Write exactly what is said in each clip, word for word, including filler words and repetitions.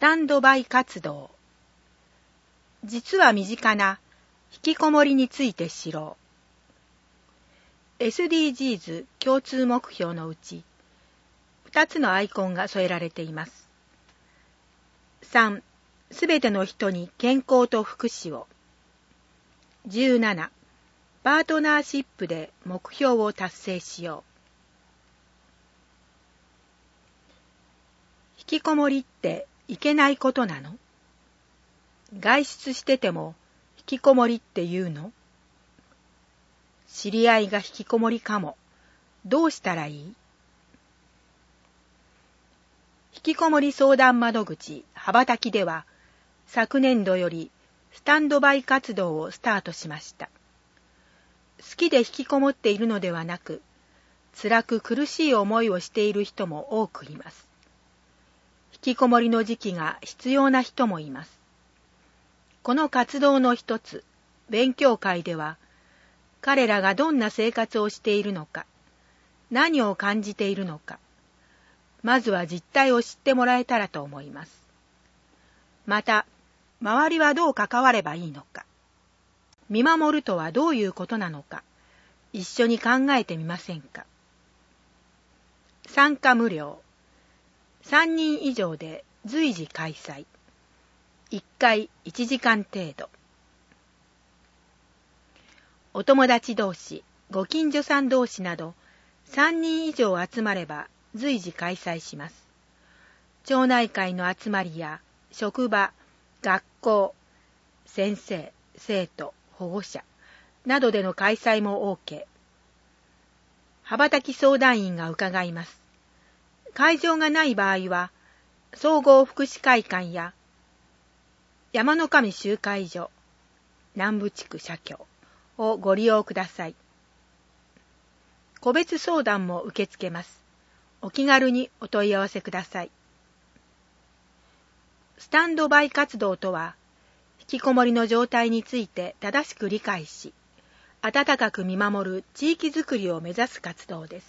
タンドバイ活動。実は身近な引きこもりについて知ろう。エスディージーズ 共通目標のうち、ふたつのアイコンが添えられています。さん、すべての人に健康と福祉を。じゅうなな、パートナーシップで目標を達成しよう。引きこもりっていけないことなの？外出してても引きこもりって言うの？知り合いが引きこもりかも。どうしたらいい？引きこもり相談窓口羽ばたきでは、昨年度よりスタンドバイ活動をスタートしました。好きで引きこもっているのではなく、辛く苦しい思いをしている人も多くいます。引きこもりの時期が必要な人もいます。この活動の一つ、勉強会では、彼らがどんな生活をしているのか、何を感じているのか、まずは実態を知ってもらえたらと思います。また、周りはどう関わればいいのか、見守るとはどういうことなのか、一緒に考えてみませんか。参加無料。さんにん以上で随時開催。いっかいいちじかん程度。お友達同士、ご近所さん同士などさんにん以上集まれば随時開催します。町内会の集まりや職場、学校、先生、生徒、保護者などでの開催も OK。羽ばたき相談員が伺います。会場がない場合は、総合福祉会館や山の神集会所、南部地区社協をご利用ください。個別相談も受け付けます。お気軽にお問い合わせください。スタンドバイ活動とは、引きこもりの状態について正しく理解し、温かく見守る地域づくりを目指す活動です。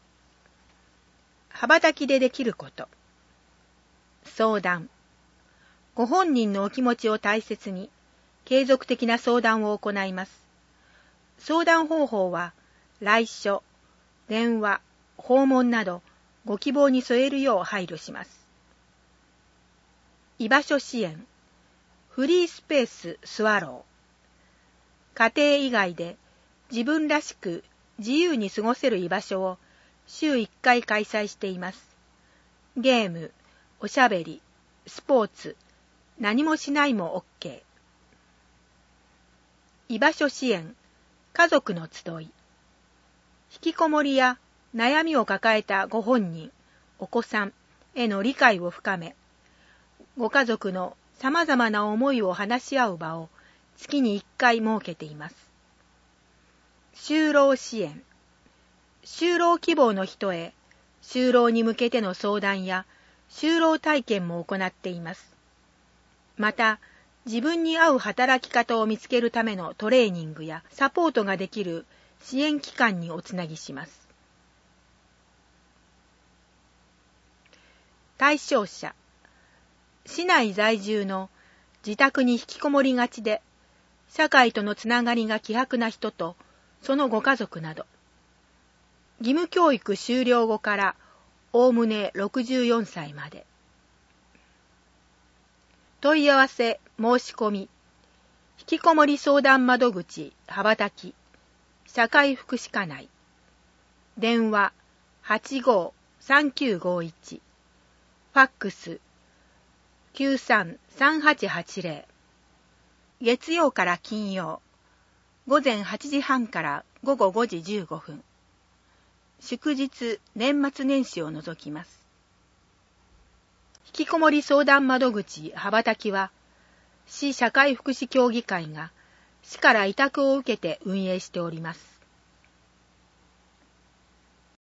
羽ばたきでできること。相談。ご本人のお気持ちを大切に、継続的な相談を行います。相談方法は、来所、電話、訪問など、ご希望に添えるよう配慮します。居場所支援。フリースペーススワロー。家庭以外で自分らしく自由に過ごせる居場所を週いっかい開催しています。ゲーム、おしゃべり、スポーツ、何もしないも OK。居場所支援、家族の集い。引きこもりや悩みを抱えたご本人、お子さんへの理解を深め、ご家族のさまざまな思いを話し合う場を月にいっかい設けています。就労支援。就労希望の人へ、就労に向けての相談や就労体験も行っています。また、自分に合う働き方を見つけるためのトレーニングやサポートができる支援機関におつなぎします。対象者。市内在住の自宅に引きこもりがちで、社会とのつながりが希薄な人とそのご家族など、義務教育終了後からおおむねろくじゅうよんさいまで。問い合わせ、申し込み、引きこもり相談窓口羽ばたき、社会福祉課内、電話 はちごーさんきゅうごいち、ファックスきゅうさんさんはちはちぜろ、月曜から金曜、午前はちじはんから午後ごじじゅうごふん、祝日、年末年始を除きます。引きこもり相談窓口羽ばたきは、市社会福祉協議会が市から委託を受けて運営しております。